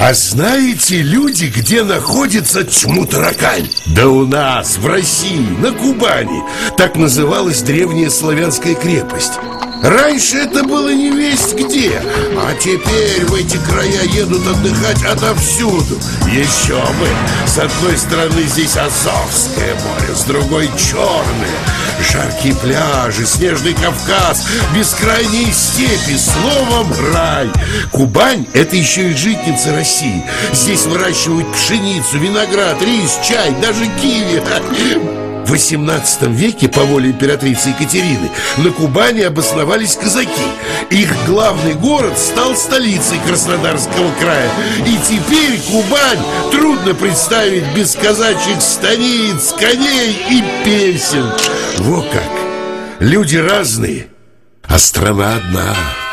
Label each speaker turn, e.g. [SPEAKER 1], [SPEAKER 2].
[SPEAKER 1] А знаете, люди, где находится Чмутаракань? Да у нас, в России, на Кубани. Так называлась древняя славянская крепость. Раньше это было не весть где, а теперь в эти края едут отдыхать отовсюду. Еще бы! С одной стороны здесь Азовское море, с другой Черное. Жаркие пляжи, снежный Кавказ, бескрайние степи, словом, рай. Кубань – это еще и житница России. Здесь выращивают пшеницу, виноград, рис, чай, даже киви. В XVIII веке по воле императрицы Екатерины на Кубани обосновались казаки. Их главный город стал столицей Краснодарского края. И теперь Кубань трудно представить без казачьих станиц, коней и песен. Во как! Люди разные, а страна одна.